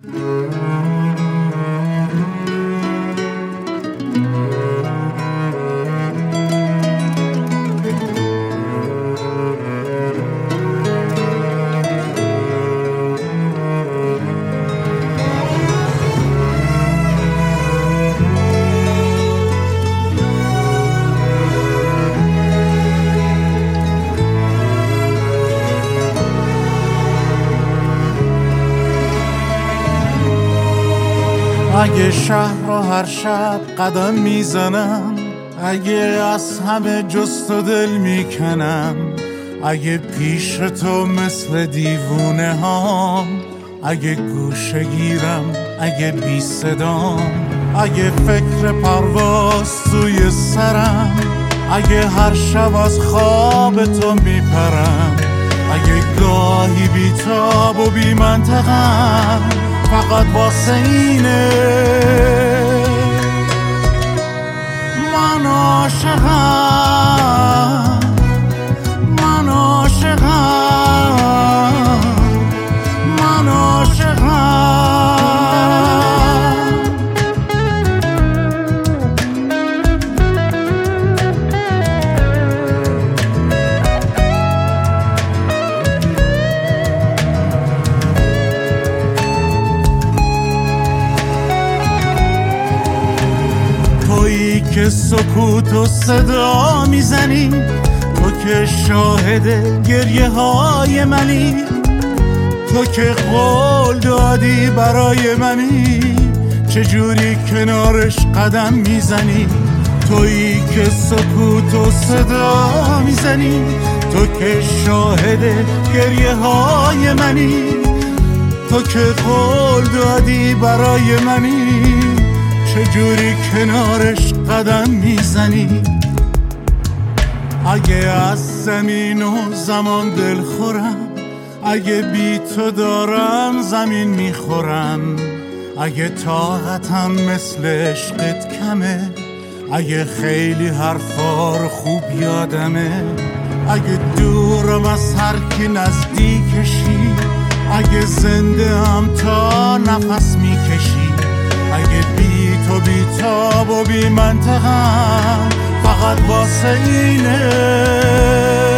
اگه شهر رو هر شب قدم میزنم، اگه از همه جست و دل میکنم، اگه پیش تو مثل دیوونه هام، اگه گوشه گیرم، اگه بی صدام، اگه فکر پرواز توی سرم، اگه هر شب از خواب تو میپرم، اگه گاهی بی تاب و بی منطقم، فقط واسه اینه من عاشقم، من عاشقم، من عاشقم. تویی که سکوت و صدا میزنی، تو که شاهد گریه های منی، تو که قول دادی برای منی، چجوری کنارش قدم میزنی؟ تویی که سکوت و صدا میزنی، تو که شاهد گریه های منی، تو که قول دادی برای منی، چجوری کنارش قدم میزنی؟ اگه از زمین و زمان دل خورم، اگه بی تو دارم زمین میخورم، اگه طاقتم مثل عشقت کمه، اگه خیلی حرفا رو خوب یادمه، اگه دورم از هر کی نزدیکشی، اگه زنده هم تا نفس میکشی، اگه بی تو بی تاب و بی منطقم، فقط واسه اینه